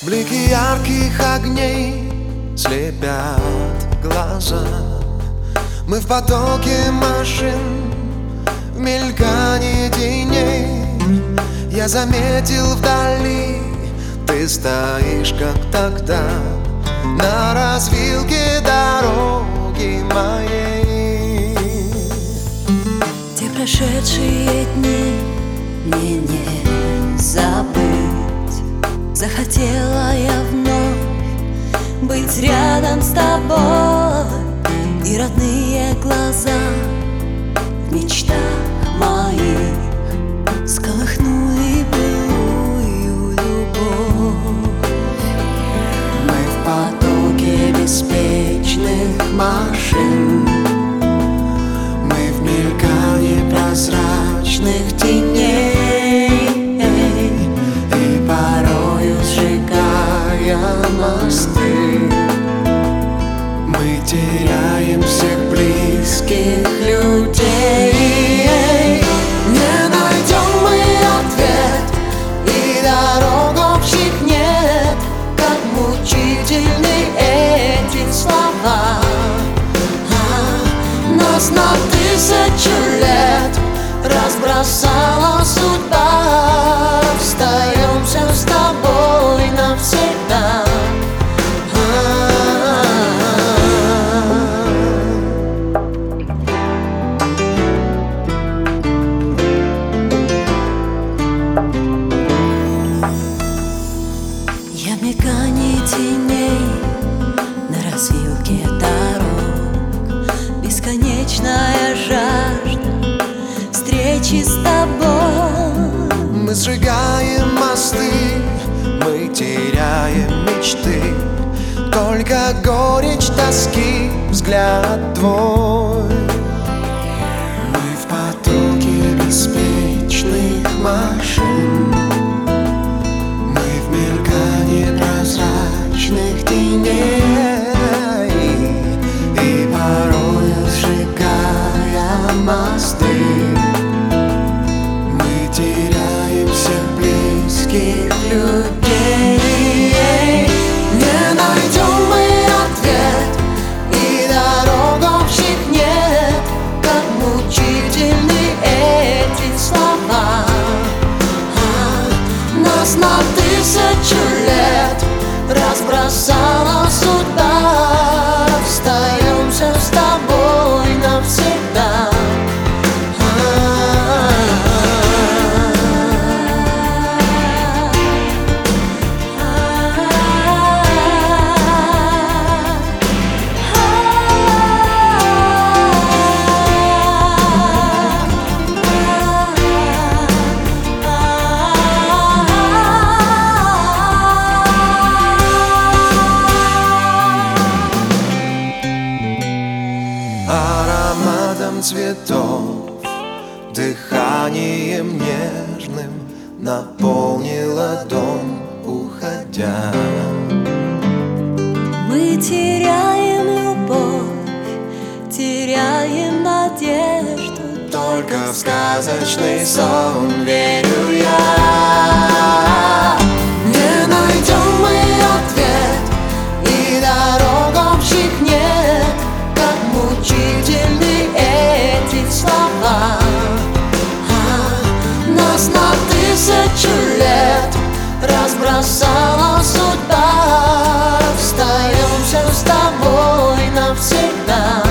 Блики ярких огней слепят глаза. Мы в потоке машин, в мелькании теней. Я заметил вдали, ты стоишь, как тогда, на развилке дороги моей. Те прошедшие дни мне не забыть. Захотела я вновь быть рядом с тобой, и родные глаза в мечтах моих сколыхнули былую любовь. Мы в потоке беспечных машин, мы в мелькании прозрачных теней, и порою сжигая мосты, мы теряем всех близких людей. Не найдем мы ответ, и дорог общих нет, как мучительны эти слова. Нас на тысячу лет разбросала судьба, остаемся с тобой навсегда. Я в мелькании теней на развилке дорог, бесконечная жажда встречи с тобой. Мы сжигаем мосты, мы теряем мечты, только горечь тоски взгляд твой. Мы в потоке беспечных машин, мы в мелькании прозрачных теней, и порою сжигая мосты, мы теряем всех близких людей. Не найдем мы ответ, и дорог общих нет, как мучительны эти слова. Нас на тысячу лет разбросала судьба, остаемся с тобой навсегда. Ароматом цветов, дыханием нежным наполнила дом, уходя. Мы теряем любовь, теряем надежду, только в сказочный сон верю я. Не найдем мы ответ, и дорог общих нет, как мучительны эти слова. Нас на тысячу лет разбросала судьба, остаемся с тобой навсегда.